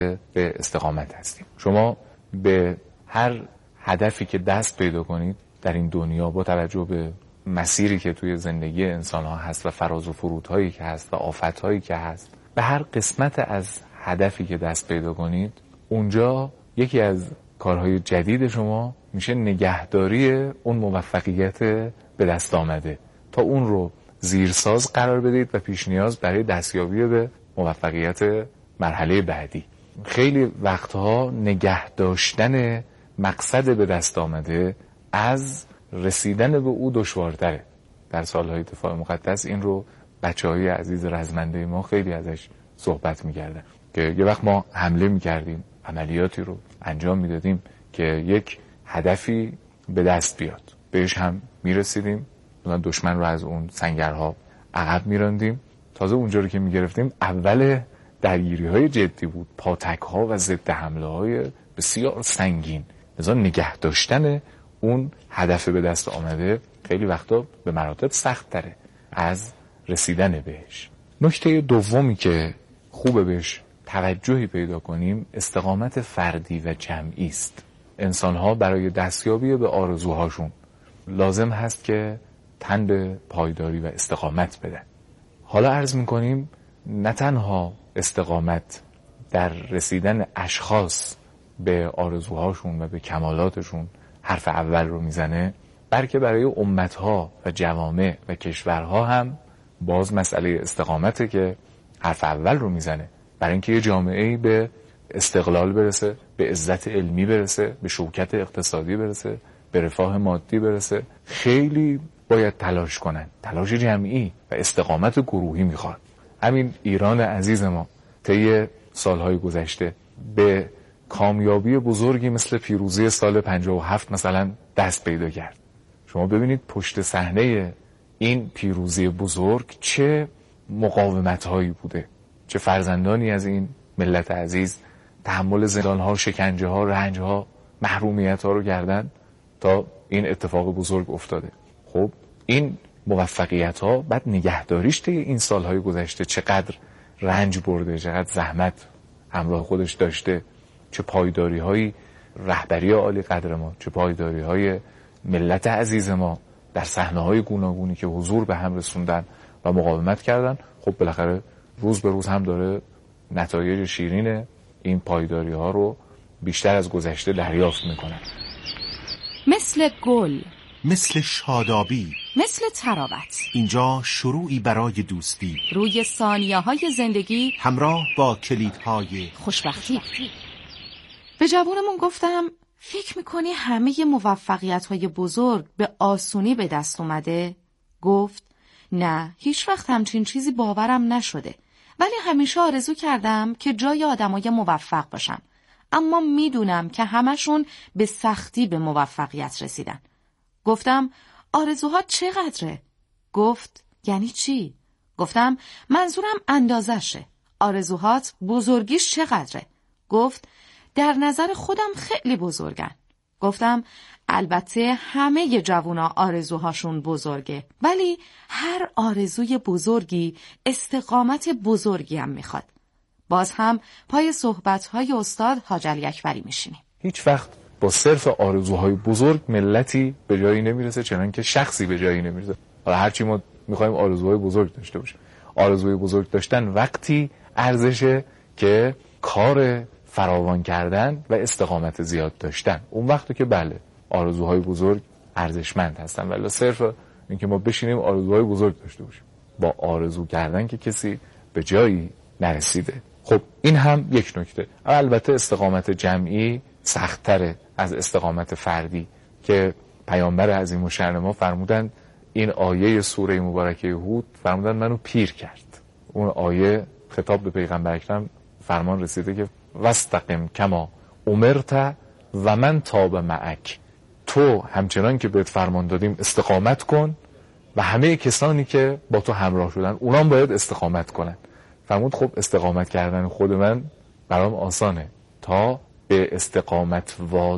به استقامت هستیم. شما به هر هدفی که دست پیدا کنید در این دنیا با توجه به مسیری که توی زندگی انسان ها هست و فراز و فرودهایی که هست و آفتهایی که هست، به هر قسمت از هدفی که دست پیدا کنید، اونجا یکی از کارهای جدید شما میشه نگهداری اون موفقیت به دست آمده تا اون رو زیرساز قرار بدید و پیش نیاز برای دستیابی به موفقیت مرحله بعدی. خیلی وقتها نگه داشتن مقصد به دست آمده از رسیدن به او دشوارتره. در سالهای دفاع مقدس این رو بچه‌های عزیز رزمنده ما خیلی ازش صحبت می‌کردن که یه وقت ما حمله می‌کردیم، عملیاتی رو انجام میدادیم که یک هدفی به دست بیاد، بهش هم میرسیدیم، دشمن رو از اون سنگرها عقب میراندیم. تازه اونجا رو که میگرفتیم اول درگیری‌های جدی بود، پاتک‌ها و ضد حمله‌های بسیار سنگین. لذا نگه داشتن اون هدف به دست آمده خیلی وقتا به مراتب سخت تره از رسیدن بهش. نکته دومی که خوبه بهش توجهی پیدا کنیم استقامت فردی و جمعی است. انسان‌ها برای دستیابی به آرزوهاشون لازم هست که تن به پایداری و استقامت بدن. حالا عرض می‌کنیم نه تنها استقامت در رسیدن اشخاص به آرزوهاشون و به کمالاتشون حرف اول رو میزنه، بلکه برای امتها و جوامع و کشورها هم باز مسئله استقامته که حرف اول رو میزنه. برای اینکه یه جامعه‌ای به استقلال برسه، به عزت علمی برسه، به شوکت اقتصادی برسه، به رفاه مادی برسه، خیلی باید تلاش کنن. تلاش جمعی و استقامت گروهی میخواد. همین ایران عزیز ما طی سالهای گذشته به کامیابی بزرگی مثل پیروزی سال 57 مثلا دست پیدا کرد. شما ببینید پشت صحنه این پیروزی بزرگ چه مقاومت‌هایی بوده، چه فرزندانی از این ملت عزیز تحمل زندان‌ها، شکنجه‌ها، رنج‌ها، محرومیت‌ها رو کردن تا این اتفاق بزرگ افتاده. خب این موفقیت‌ها بعد نگهداریش طی این سالهای گذشته چقدر رنج برده، چقدر زحمت همراه خودش داشته، چه پایداری‌های رهبری عالی قدر ما، چه پایداری‌های ملت عزیز ما در صحنه‌های گوناگونی که حضور به هم رسوندن و مقاومت کردن. خب بالاخره روز به روز هم داره نتایج شیرین این پایداری‌ها رو بیشتر از گذشته دریافت می‌کنن. مثل گل، مثل شادابی، مثل تراوت، اینجا شروعی برای دوستی روی ثانیه‌های زندگی همراه با کلیدهای خوشبختی. به جوونمون گفتم فکر میکنی همه موفقیت‌های بزرگ به آسونی به دست اومده؟ گفت نه، هیچ وقت همچین چیزی باورم نشده، ولی همیشه آرزو کردم که جای آدمای موفق باشم، اما میدونم که همشون به سختی به موفقیت رسیدن. گفتم آرزوها چقدره؟ گفت یعنی چی؟ گفتم منظورم اندازشه. آرزوهات بزرگیش چقدره؟ گفت در نظر خودم خیلی بزرگن. گفتم البته همه جوونا آرزوهاشون بزرگه، ولی هر آرزوی بزرگی استقامت بزرگی هم میخواد. باز هم پای صحبت‌های استاد حاج علی اکبری میشینیم. هیچ وقت با صرف آرزوهای بزرگ ملتی به جایی نمیرسه، چنان که شخصی به جایی نمیرسه. حالا هرچی ما میخوایم آرزوهای بزرگ داشته باشیم، آرزوی بزرگ داشتن وقتی ارزشه که کار فراوان کردن و استقامت زیاد داشتن، اون وقتی که بله آرزوهای بزرگ ارزشمند هستن. ولی صرف اینکه ما بشینیم آرزوهای بزرگ داشته باشیم با آرزو کردن که کسی به جایی نرسیده. خب این هم یک نکته. البته استقامت جمعی سخت‌تره از استقامت فردی که پیامبر عظیم الشأن ما فرمودند، این آیه سوره مبارکه هود فرمودند منو پیر کرد. اون آیه خطاب به پیغمبر اکرم فرمان رسیده که واستقم کما امرت و من تاب معک، تو همچنان که بهت فرمان دادیم استقامت کن و همه کسانی که با تو همراه شدن اونام باید استقامت کنن. فرمود خب استقامت کردن خود من برام آسانه تا به استقامت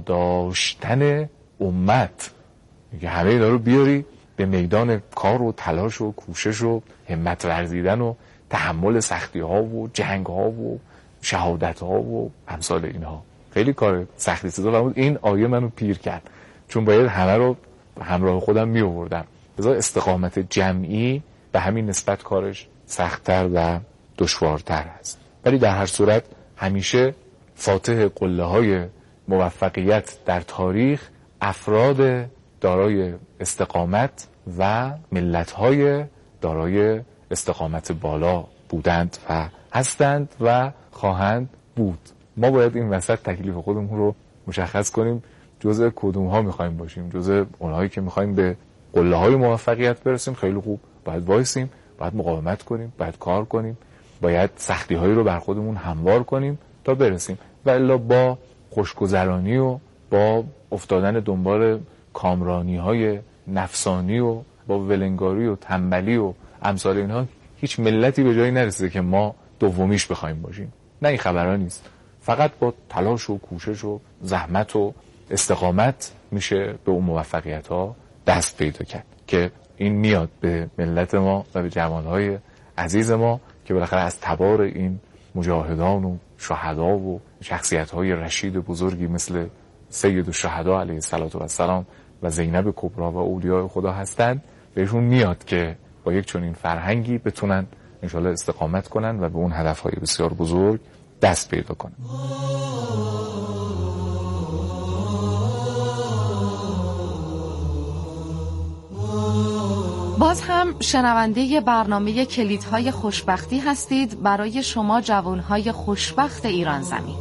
واداشتن امت، که همه اینا رو بیاری به میدان کار و تلاش و کوشش و همت ورزیدن و تحمل سختی ها و جنگ ها و شهادت ها و امثال اینها. خیلی کار سختی بود. این آیه منو پیر کرد، چون باید همه رو همراه خودم می آوردم. لذا استقامت جمعی به همین نسبت کارش سخت‌تر و دشوارتر است. ولی در هر صورت همیشه فاتح قله‌های موفقیت در تاریخ افراد دارای استقامت و ملت‌های دارای استقامت بالا بودند و هستند و خواهند بود. ما باید این وسط تکلیف خودمون رو مشخص کنیم، جزء کدوم ها میخوایم باشیم. جزء اونهایی که میخوایم به قله‌های موفقیت برسیم، خیلی خوب، باید وایسیم، باید مقاومت کنیم، باید کار کنیم، باید سختی‌هایی رو بر خودمون هموار کنیم تا برسیم. و الا با خوشگذرانی و با افتادن دنبال کامرانی‌های نفسانی و با ولنگاری و تنبلی و امثال اینها هیچ ملتی به جایی نرسیده که ما دومیش بخوایم باشیم. نه، این خبرها نیست. فقط با تلاش و کوشش و زحمت و استقامت میشه به اون موفقیت‌ها دست پیدا کرد که این میاد به ملت ما و به جوانهای عزیز ما که بالاخره از تبار این مجاهدان و شهدا و شخصیت‌های رشید بزرگی مثل سید الشهدا علیه السلام و زینب کبری و اولیاء خدا هستند، بهشون میاد که با یک چنین فرهنگی بتونن انشالله استقامت کنن و به اون هدف‌های بسیار بزرگ دست پیدا کنن. باز هم شنونده برنامه کلیدهای خوشبختی هستید برای شما جوانهای خوشبخت ایران زمین.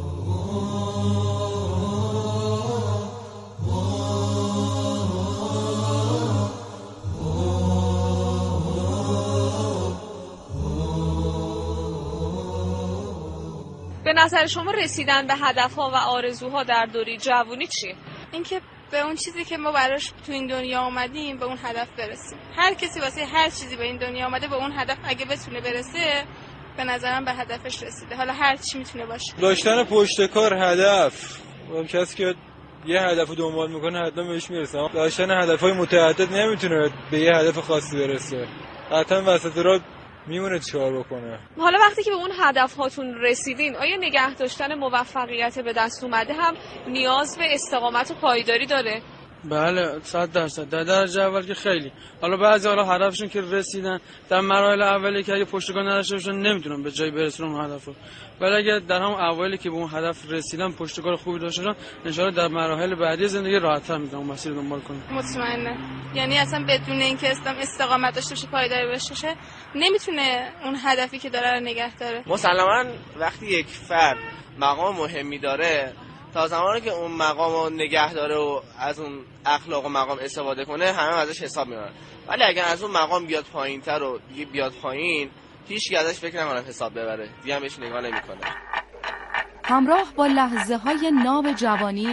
به نظر شما رسیدن به هدفها و آرزوها در دوره جوانی چیه؟ اینکه به اون چیزی که ما براش تو این دنیا آمدیم به اون هدف برسیم. هر کسی واسه هر چیزی به این دنیا آمده به اون هدف اگه بتونه برسه، به نظرم به هدفش رسیده. حالا هر چی میتونه باشه. داشتن پشتکار هدف. اون کسی که یه هدفو دنبال میکنه حتما بهش میرسه. داشتن هدفهای متعدد نمیتونه به یه هدف خاصی برسه. قطعا وسط راه میمونه چیکار بکنه. حالا وقتی که به اون هدفهاتون رسیدین، آیا نگه داشتن موفقیت به دست اومده هم نیاز به استقامت و پایداری داره؟ بله 100%. در درجه اول که خیلی. حالا بعضی هدفشون که رسیدن در مراحل اولی که اگه پشتکار نداشته باشن نمیتونن به جایی برسن اون هدفو. ولی اگه در هم اولی که به اون هدف رسیدن پشتکار خوبی داشته باشن، ان شاءالله در مراحل بعدی زندگی راحت‌تر میتونن اون مسیر دنبال کنن. مطمئنه. یعنی اصلا بدون اینکه استقامت داشته باشه، پایداری باشه، نمیتونه اون هدفی که داره رو نگه داره. مسلماً وقتی یک فرد مقام مهمی داره، تا زمانی که اون مقامو نگه داره و از اون اخلاق و مقام استفاده کنه، همه ازش حساب میبرن. ولی اگر از اون مقام بیاد پایین‌تر و دیگه بیاد پایین، هیچ کی ازش فکر نکنه حساب ببره، دیگه هم بهش نگاه نمی‌کنه. همراه با لحظه‌های ناب جوانی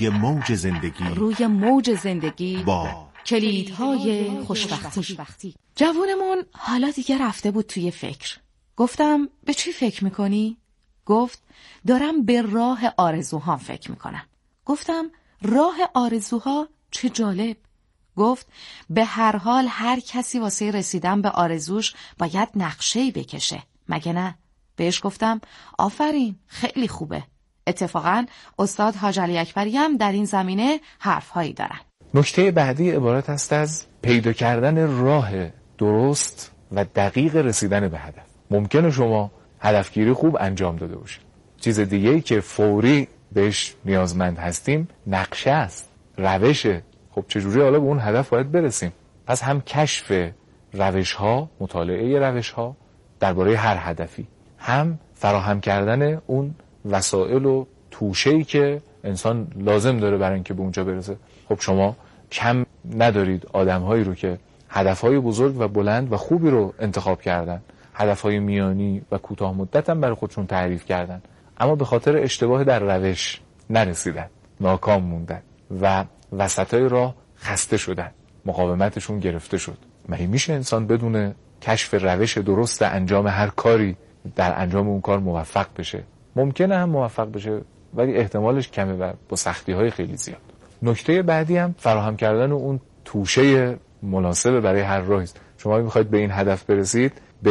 روی موج زندگی با کلیدهای خوشبختی. جوونمون حالا دیگه رفته بود توی فکر. گفتم به چی فکر میکنی؟ گفت دارم به راه آرزوها فکر میکنم. گفتم راه آرزوها چه جالب. گفت به هر حال هر کسی واسه رسیدن به آرزوش باید نقشه‌ای بکشه، مگه نه؟ بهش گفتم آفرین، خیلی خوبه. اتفاقاً استاد حاج علی اکبری هم در این زمینه حرفهایی دارن. نکته بعدی عبارت است از پیدا کردن راه درست و دقیق رسیدن به هدف. ممکنه شما هدفگیری خوب انجام داده باشید. چیز دیگه‌ای که فوری بهش نیازمند هستیم نقشه است، روشه. خب چجوری حالا به اون هدف باید برسیم؟ پس هم کشف روش‌ها، مطالعه روش‌ها درباره هر هدفی، هم فراهم کردن اون وسایل و توشه‌ای که انسان لازم داره برای اینکه به اونجا برسه. خب شما کم ندارید آدم‌هایی رو که هدف‌های بزرگ و بلند و خوبی رو انتخاب کردن، هدف‌های میانی و کوتاه مدت هم برای خودشون تعریف کردن، اما به خاطر اشتباه در روش نرسیدن، ناکام موندن و وسطای راه خسته شدن، مقاومتشون گرفته شد. مگه میشه انسان بدون کشف روش درست انجام هر کاری در انجام اون کار موفق بشه؟ ممکنه هم موفق بشه ولی احتمالش کمه و با سختی‌های خیلی زیاد. نکته بعدی هم فراهم کردن اون توشه مناسب برای هر راهی است. شما میخواید به این هدف برسید، به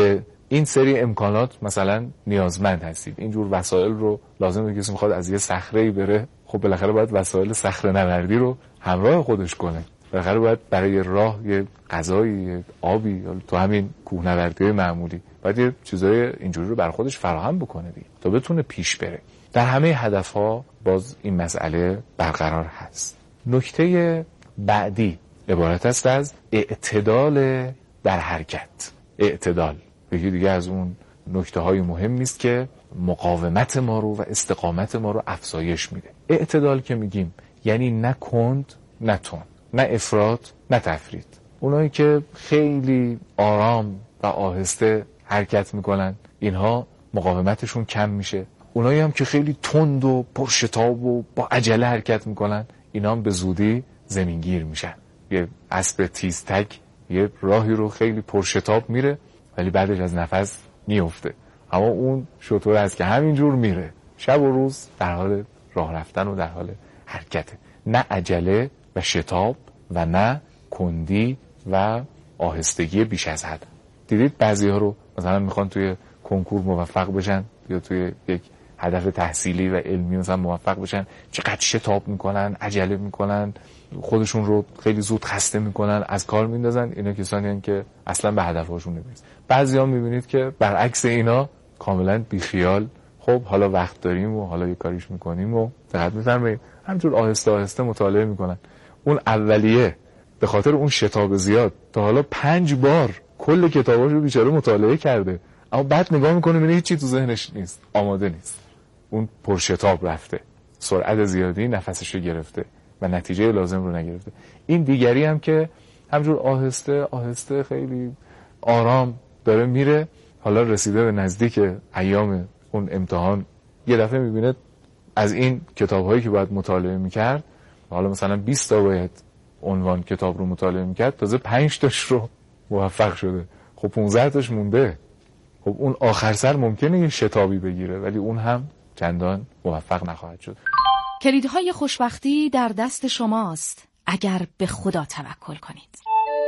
این سری امکانات مثلا نیازمند هستید، اینجور وسایل رو لازمه. کسی میخواد از یه صخره‌ای بره، خب بالاخره باید وسایل صخره نوردی رو همراه خودش کنه. بالاخره باید برای راه یه غذایی، یه آبی، تو همین کوهنوردی معمولی باید یه چیزای اینجوری رو برای خودش فراهم بکنه دیگه تا بتونه پیش بره. در همه هدف‌ها باز این مسئله برقرار هست. نکته بعدی عبارت است از اعتدال در حرکت. اعتدال یکی دیگه از اون نکته‌های مهمی است که مقاومت ما رو و استقامت ما رو افزایش میده. اعتدال که میگیم یعنی نه کند نه تند، نه افراط نه تفریط. اونایی که خیلی آرام و آهسته حرکت میکنن اینها مقاومتشون کم میشه. اونایی هم که خیلی تند و پرشتاب و با عجله حرکت میکنن اینا هم به زودی زمینگیر میشن. یه اسب تیزتک یه راهی رو خیلی پرشتاب میره ولی بعدش از نفس میفته. اما اون شتر هست که همینجور میره شب و روز در حال راه رفتن و در حال حرکته. نه عجله و شتاب و نه کندی و آهستگی بیش از حد. دیدید بعضی ها رو مثلا میخوان توی کنکور موفق بشن یا توی یک هدف تحصیلی و علمی مثلا موفق بشن، چقدر شتاب میکنن، عجله میکنن، خودشون رو خیلی زود خسته میکنن، از کار میندازن. اینا کسانی هستن که اصلا به هدفشون نمیرسن. بعضیا میبینید که برعکس اینا کاملا بیخیال، خب حالا وقت داریم و حالا یه کاریش میکنیم و دقت میفرمایید همینجور آهسته آهسته مطالعه میکنن. اون اولیه به خاطر اون شتاب زیاد تا حالا 5 بار کل کتاباشو بیچاره مطالعه کرده، اما بعد نگاه میکنه میبینه هیچی تو ذهنش نیست، آماده نیست. اون پرشتاب رفته، سرعت زیادی نفسشو گرفته و نتیجه لازم رو نگرفته. این دیگری هم که همجور آهسته آهسته خیلی آرام داره میره، حالا رسیده به نزدیک ایام اون امتحان یه دفعه میبینه از این کتاب‌هایی که باید مطالعه میکرد، حالا مثلا 20 تا باید عنوان کتاب رو مطالعه میکرد، تازه 5 تاش رو موفق شده. خب 15 تاش مونده. خب اون آخر سر ممکنه یه شتابی بگیره ولی اون هم چندان موفق نخواهد شد. کلیدهای خوشبختی در دست شماست اگر به خدا توکل کنید.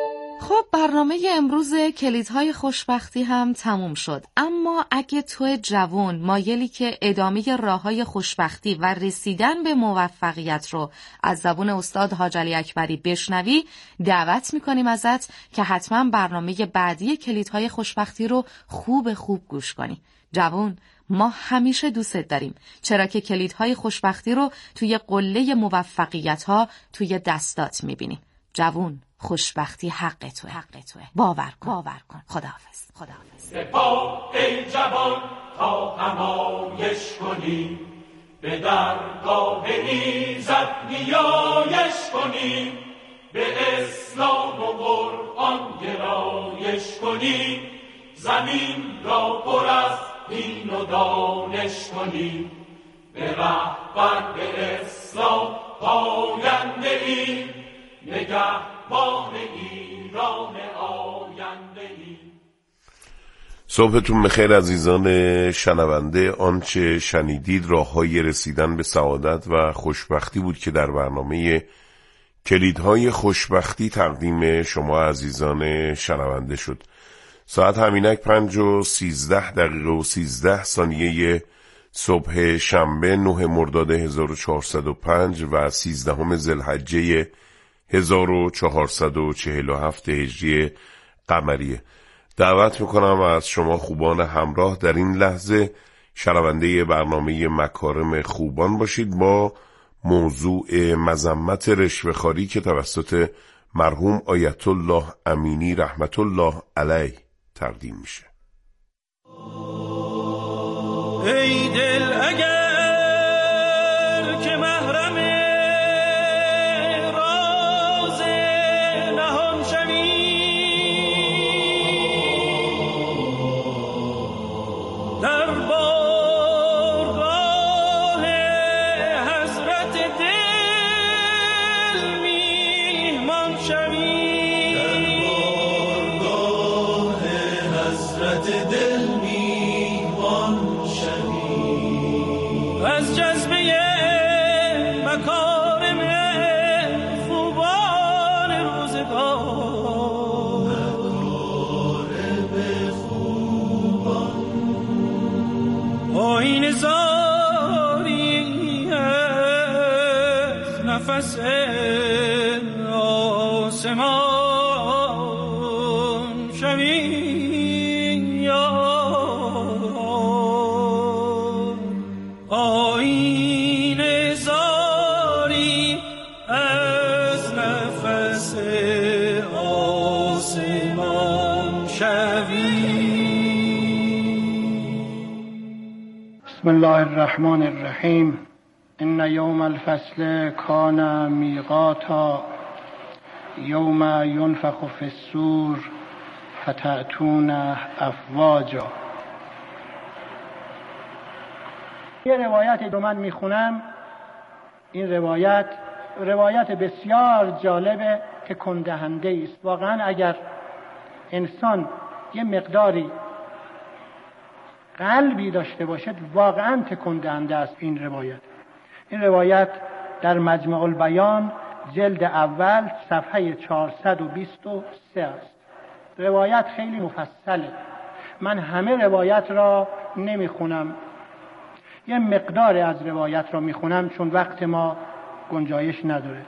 خب برنامه امروز کلیدهای خوشبختی هم تموم شد، اما اگه تو جوان مایلی که ادامه راههای خوشبختی و رسیدن به موفقیت رو از زبون استاد حاج علی اکبری بشنوی، دعوت میکنیم ازت که حتما برنامه بعدی کلیدهای خوشبختی رو خوب گوش کنی. جوان، ما همیشه دوستت داریم، چرا که کلیدهای خوشبختی رو توی قله موفقیت‌ها توی دستات میبینیم. جوان، خوشبختی حق توه. باور کن. خداحافظ. سپاه ای جوان تا همایش کنی، به درگاه ایزد نیایش کنی، به اسلام و قرآن گرایش کنی، زمین را پر از دین و دانش کنی، به رهبر به اسلام پاینده ای، نگهبان ایران آینده ای. صبحتون بخیر عزیزان شنونده. آنچه شنیدید راههای رسیدن به سعادت و خوشبختی بود که در برنامه کلیدهای خوشبختی تقدیم شما عزیزان شنونده شد. ساعت همینک 5:13:13 صبح شنبه 9 مرداد 1405 و 13 ذوالحجه 1447 هجری قمریه. دعوت میکنم از شما خوبان همراه در این لحظه شنونده برنامه مکارم خوبان باشید با موضوع مذمت رشوه‌خواری که توسط مرحوم آیت الله امینی رحمت الله علیه تقدیم میشه. ای دل اگر که محرم راز نهان شوی، در بارگاه حضرت دل میهمان شوی، در بارگاه حضرت دل میهمان شوی. نفس آسمان شوی آیین زاری از نفس آسمان شوی. بسم الله الرحمن الرحیم. ان یوم الفصل کان میقاتا یوم ینفخ فی الصور فتأتون افواجا. یه روایت رو من میخونم. این روایت بسیار جالبه، تکون دهنده است. واقعا اگر انسان یه مقداری قلبی داشته باشد واقعا تکون دهنده است این روایت در مجمع البیان جلد اول صفحه 423 است. روایت خیلی مفصله. من همه روایت را نمیخونم، یه مقدار از روایت را میخونم چون وقت ما گنجایش نداره.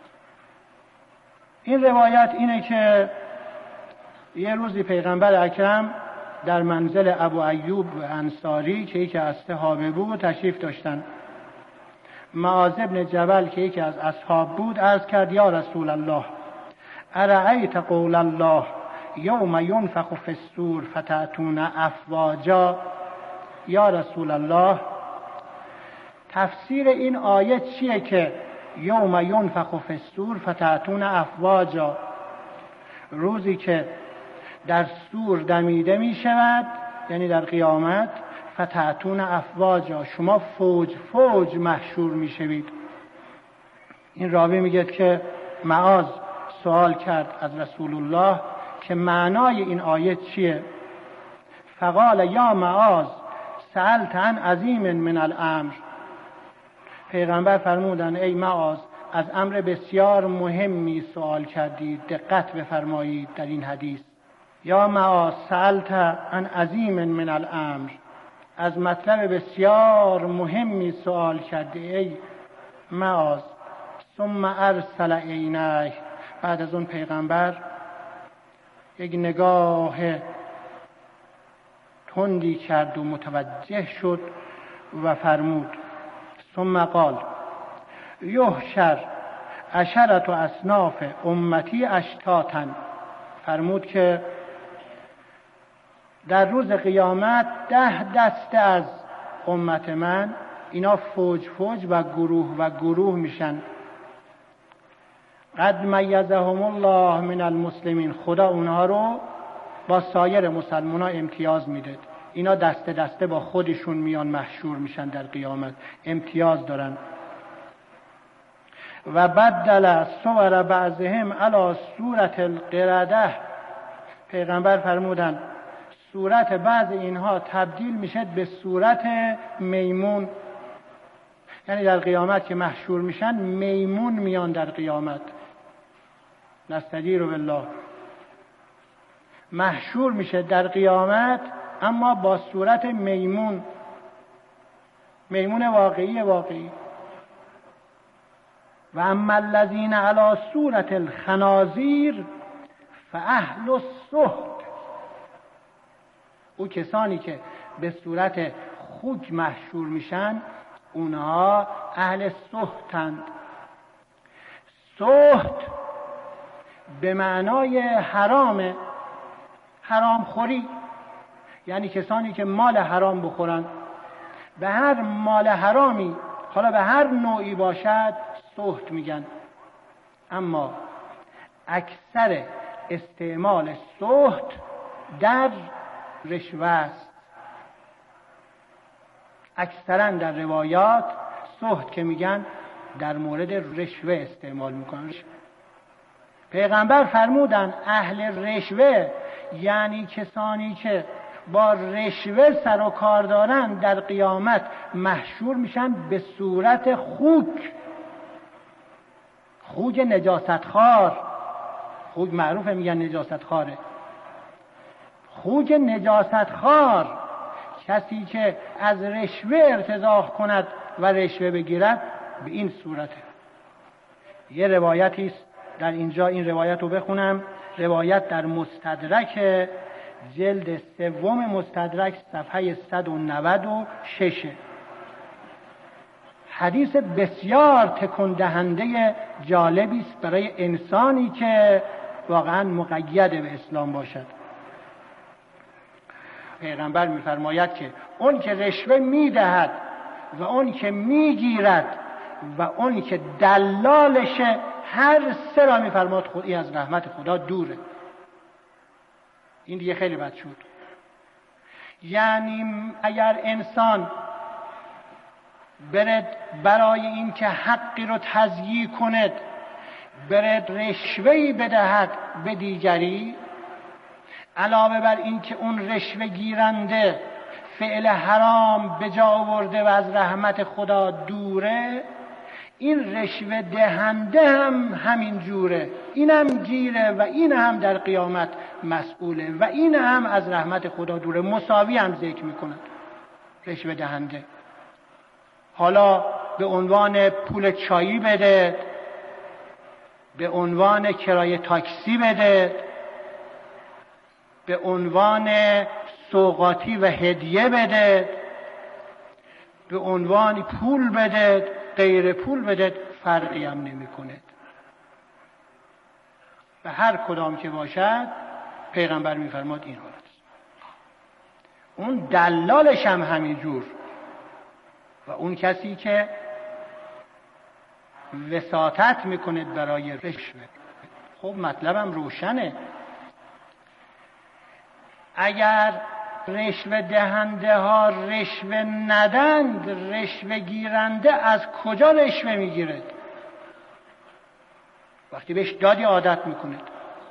این روایت اینه که یه روزی پیغمبر اکرم در منزل ابو ایوب انصاری که یکی از صحابه بود تشریف داشتن. معاذ بن جبل که یکی از اصحاب بود عرض کرد یا رسول الله ارأیت قول الله یوم ینفخ فی الصور فتأتون افواجا. یا رسول الله تفسیر این آیه چیه که یوم ینفخ فی الصور فتأتون افواجا، روزی که در صور دمیده می شود یعنی در قیامت، فتأتون افواجا شما فوج فوج محشور می شوید. این راوی میگه که معاذ سوال کرد از رسول الله که معنای این آیه چیه؟ فقال یا معاذ سألت عن عظیم من الامر. پیغمبر فرمودن ای معاذ از امر بسیار مهمی سوال کردید، دقت بفرمایید در این حدیث. یا معاذ سألت عن عظیم من الامر، از مطلب بسیار مهمی سوال کردی ای معاذ. ثم ارسل عینیه، بعد از اون پیغمبر یک نگاه تندی کرد و متوجه شد و فرمود ثم قال یحشر عشرة اصناف امتی اشتاتا. فرمود که در روز قیامت 10 دسته از امت من اینا فوج فوج و گروه میشن. قد میزهم الله من المسلمین، خدا اونها رو با سایر مسلمان ها امتیاز میده. اینا دسته دسته با خودشون میان محشور میشن در قیامت، امتیاز دارن. و بدل صور بعضهم علی صورت القرده، پیغمبر فرمودن صورت بعض اینها تبدیل میشه به صورت میمون، یعنی در قیامت که محشور میشن میمون میان در قیامت. نستجیر بالله، محشور میشه در قیامت اما با صورت میمون واقعی. و اما الذین علی صورت الخنازیر فاهل السحت، او کسانی که به صورت خوک محشور میشن اونها اهل سحتند. سحت به معنای حرام خوری، یعنی کسانی که مال حرام بخورن. به هر مال حرامی حالا به هر نوعی باشد سحت میگن. اما اکثر استعمال سحت در رشوه است. اکثرا در روایات سحت که میگن در مورد رشوه استعمال میکنن. پیغمبر فرمودن اهل رشوه یعنی کسانی که با رشوه سر و کار دارن در قیامت محشور میشن به صورت خوک نجاست خار. خوک معروفه میگن نجاست خاره. خوک نجاست خار کسی که از رشوه ارتضاع کند و رشوه بگیرد به این صورته. یه روایتی است در اینجا، این روایت رو بخونم. روایت در مستدرک جلد 3 مستدرک صفحه 196. حدیث بسیار تکان دهنده جالبی است برای انسانی که واقعا مقید به اسلام باشد. پیغمبر می‌فرماید که اون که رشوه می‌دهد و اون که می‌گیرد و اون که دلالشه، هر سه را می‌فرماد خودی از رحمت خدا دوره. این دیگه خیلی بد شد. یعنی اگر انسان برد برای این که حقی رو تضییع کند، برد رشوهی بدهد به دیگری، علاوه بر این که اون رشوه گیرنده فعل حرام به جا آورده و از رحمت خدا دوره، این رشوه دهنده هم همین جوره، این هم گیره و این هم در قیامت مسئوله و این هم از رحمت خدا دوره. مساوی هم ذکر میکنند رشوه دهنده. حالا به عنوان پول چایی بده، به عنوان کرایه تاکسی بده، به عنوان سوغاتی و هدیه بده، به عنوان پول بده، غیر پول بده، فرقی هم نمی کند. و هر کدام که باشد پیغمبر می فرماد این حالت. اون دلالش هم همین جور و اون کسی که وساطت می کند برای رشوه. خب مطلبم روشنه. اگر رشوه دهنده ها رشوه ندند، رشوه گیرنده از کجا رشوه میگیرد؟ وقتی بهش دادی عادت میکند.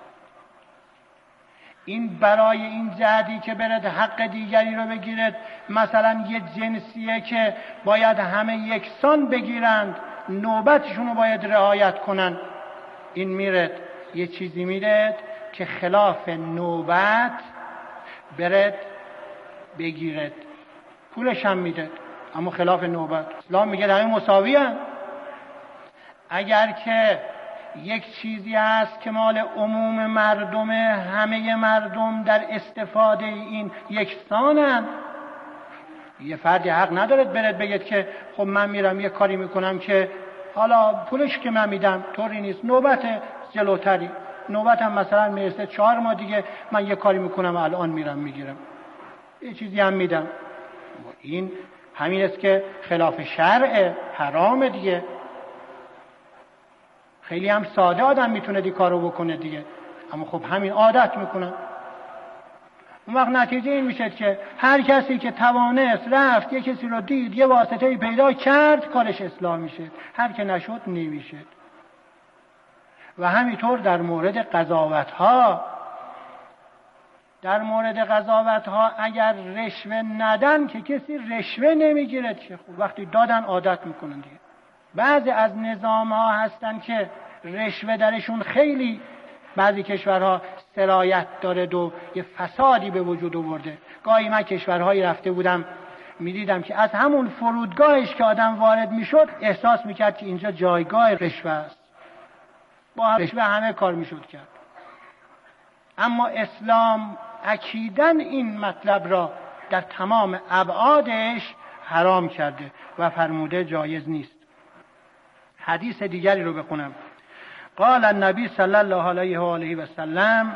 این برای این جهتی که برد حق دیگری رو بگیرد، مثلا یه جنسیه که باید همه یکسان بگیرند، نوبتشون رو باید رعایت کنن، این میرد یه چیزی میرد که خلاف نوبت برد بگیرد، پولش هم میده اما خلاف نوبت. اسلام میگه در این مساوی هم. اگر که یک چیزی هست که مال عموم مردمه، همه مردم در استفاده این یکسانن، یه فردی حق ندارد برد بگید که خب من میرم یه کاری میکنم که حالا پولش که من میدم طوری نیست، نوبت جلوتری، نوبت هم مثلا میرسه 4 ماه دیگه، من یه کاری میکنم الان میرم میگیرم یه چیزی هم میدم. این همین است که خلاف شرع، حرام دیگه. خیلی هم ساده آدم میتونه دی کارو بکنه دیگه، اما خب همین عادت میکنن. اون وقت نتیجه این میشه که هر کسی که توانست رفت یه کسی رو دید، یه واسطه‌ای پیدا کرد، کارش اصلاح میشه. هر که نشد نمیشه. و همینطور در مورد قضاوت‌ها، در مورد قضاوت‌ها اگر رشوه ندن که کسی رشوه نمیگیره، که خب وقتی دادن عادت میکنن دیگه. بعضی از نظام‌ها هستن که رشوه درشون خیلی بعضی کشورها سرایت داره و یه فسادی به وجود آورده. گاهی من کشورهایی رفته بودم میدیدم که از همون فرودگاهش که آدم وارد میشد احساس میکرد که اینجا جایگاه رشوه است. با رشوه همه کار میشد کرد. اما اسلام اکیداً این مطلب را در تمام ابعادش حرام کرده و فرموده جایز نیست. حدیث دیگری رو بخونم. قال النبی صلی الله علیه و آله و سلم: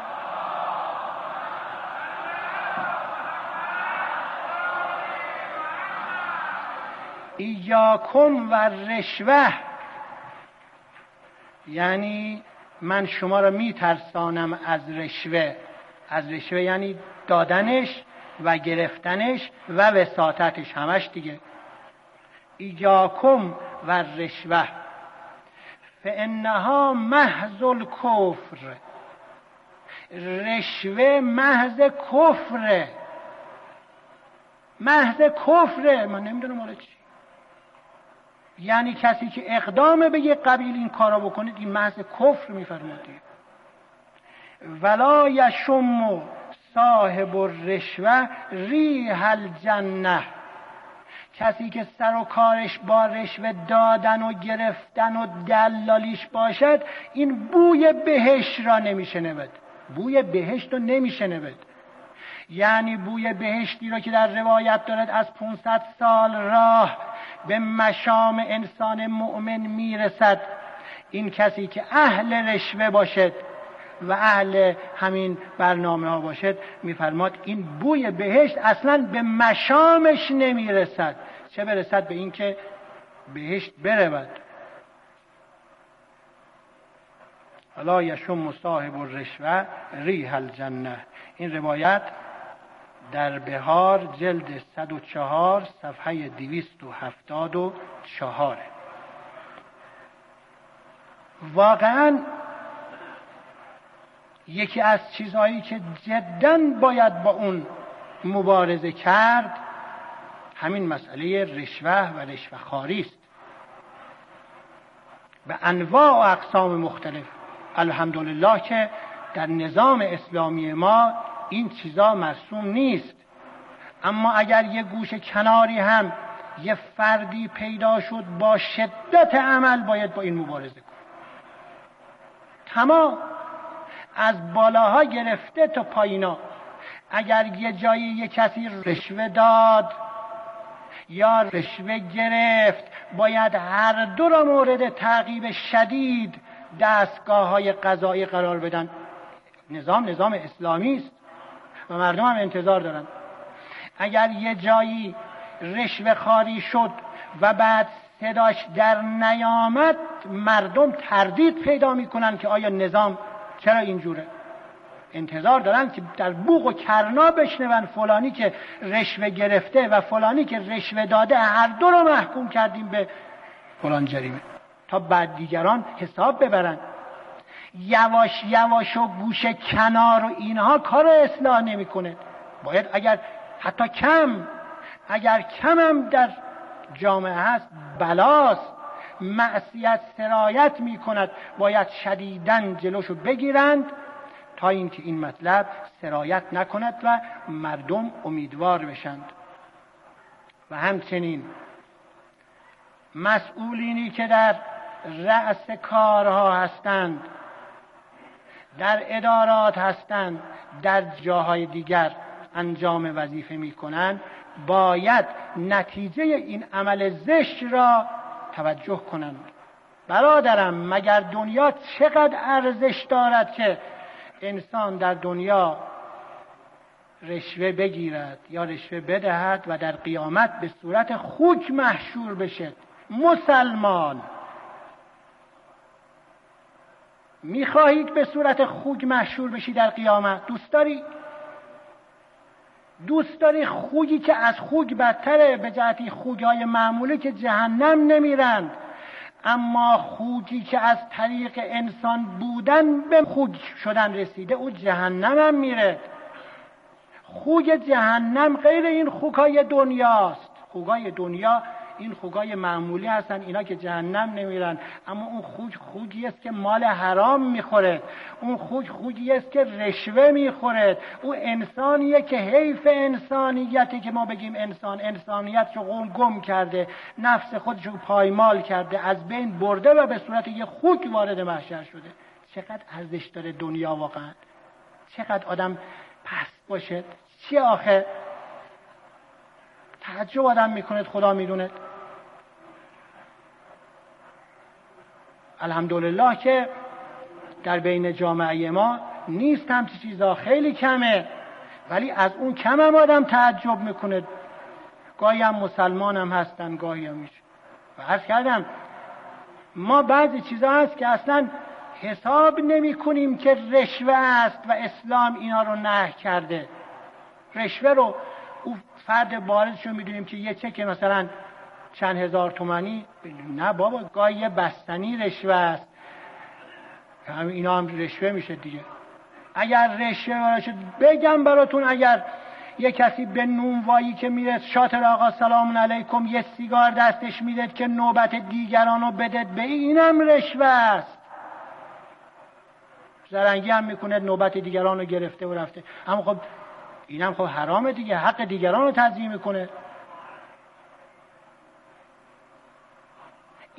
ایاکم و رشوه، یعنی من شما را میترسانم از رشوه. از رشوه یعنی دادنش و گرفتنش و وساطتش، همش دیگه. ایاکم و رشوه فانها محض الکفر، رشوه محض کفره. محض کفره، من نمیدونم حالا چی. یعنی کسی که اقدام به یک قبیل این کارا بکنه این محض کفر میفرماده. ولا یشم صاحب الرشوه ریح الجنه، کسی که سر و کارش با رشوه دادن و گرفتن و دلالیش باشد، این بوی بهشت را نمیشنود. بوی بهشت رو نمیشنود. یعنی بوی بهشتی را که در روایت دارد از 500 سال راه به مشام انسان مؤمن میرسد، این کسی که اهل رشوه باشد و اهل همین برنامه ها باشد، میفرماد این بوی بهشت اصلا به مشامش نمیرسد، چه برسد به این که بهشت برود. الا یشم صاحب الرشوه ریح الجنه. این روایت در بهار جلد 104 صفحه 274. واقعا یکی از چیزهایی که جداً باید با اون مبارزه کرد همین مسئله رشوه و رشوه خواری است، به انواع و اقسام مختلف. الحمدلله که در نظام اسلامی ما این چیزا مرسوم نیست، اما اگر یه گوشه کناری هم یه فردی پیدا شد با شدت عمل، باید با این مبارزه کنه. تمام از بالاها گرفته تا پایینا. اگر یه جایی یه کسی رشوه داد یا رشوه گرفت، باید هر دو را مورد تعقیب شدید دستگاه‌های قضایی قرار بدن. نظام اسلامی است و مردم هم انتظار دارن. اگر یه جایی رشوه خواری شد و بعد صداش در نیامد، مردم تردید پیدا میکنن که آیا نظام چرا اینجوره. انتظار دارن که در بوق و کرنا بشنون فلانی که رشوه گرفته و فلانی که رشوه داده، هر دو رو محکوم کردیم به فلان جریمه، تا بعد دیگران حساب ببرن. یواش یواش و گوشه کنار و اینها کار اصلاح نمیکنه. باید اگر حتی اگر کم هم در جامعه هست بلاست، معصیت سرایت میکند، باید شدیداً جلوشو بگیرند تا اینکه این مطلب سرایت نکند و مردم امیدوار بشند. و همچنین مسئولینی که در رأس کارها هستند، در ادارات هستند، در جاهای دیگر انجام وظیفه میکنند، باید نتیجه این عمل زشت را توجه کنند. برادرم، مگر دنیا چقدر ارزش دارد که انسان در دنیا رشوه بگیرد یا رشوه بدهد و در قیامت به صورت خوک محشور بشد؟ مسلمان میخواهید به صورت خوک محشور بشی در قیامت؟ دوست داری خوگی که از خوگ بدتره، به جهتی خوگهای معمولی که جهنم نمیرند، اما خوگی که از طریق انسان بودن به خوگ شدن رسیده، او جهنم هم میره. خوگ جهنم غیر این خوگهای دنیاست. خوگهای دنیا این خوگهای معمولی هستن، اینا که جهنم نمیرن. اما اون خوگی است که مال حرام میخوره، اون خوگی است که رشوه میخوره، اون انسانیه که حیف انسانیتی که ما بگیم انسانیت رو گم کرده، نفس خودش رو پایمال کرده، از بین برده و به صورت یه خوک وارد محشر شده. چقدر ارزش داره دنیا واقعا؟ چقدر آدم پست باشه؟ چی آخه؟ تعجب آدم میکنه، خدا میدونه. الحمدلله که در بین جامعه ما نیست همچی چیزا، خیلی کمه، ولی از اون کم هم آدم تعجب میکنه. گاهی هم مسلمان هم هستن، گاهی هم میشه. و عرض کردم ما بعضی چیزا هست که اصلا حساب نمی کنیم که رشوه است و اسلام اینا رو نهی کرده. رشوه رو او فرد بارزش رو میدونیم که یه چک مثلا چند هزار تومانی، نه بابا، گاهی یه بستنی رشوه است. اینا هم رشوه میشه دیگه. اگر رشوه باشه، بگم براتون، اگر یه کسی به نونوایی که میره، شاطر آقا سلام علیکم، یه سیگار دستش میده که نوبت دیگرانو بدت به اینم رشوه است. زرنگی هم میکنه، نوبت دیگرانو گرفته و رفته. اما خب اینم خب حرامه دیگه، حق دیگرانو تضییع میکنه.